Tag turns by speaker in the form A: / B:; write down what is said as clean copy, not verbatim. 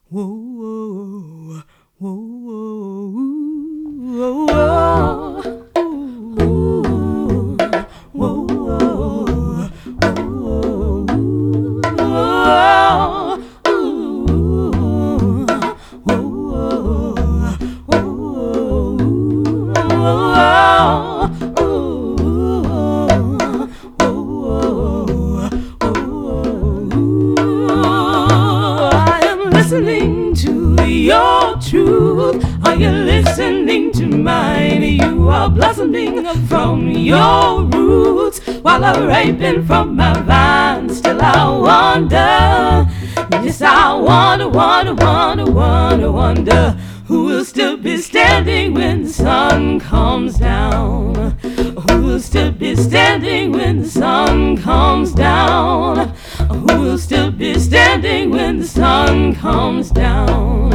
A: Whoa, whoa, whoa, whoa, whoa, whoa, whoa, listening to your truth? Are you listening to mine? You are blossoming from your roots while I'm raping from my vine. Still I wonder, yes I wonder who will still be standing when the sun comes down? Who will still be standing when the sun comes down? Who will still be standing when the sun comes down?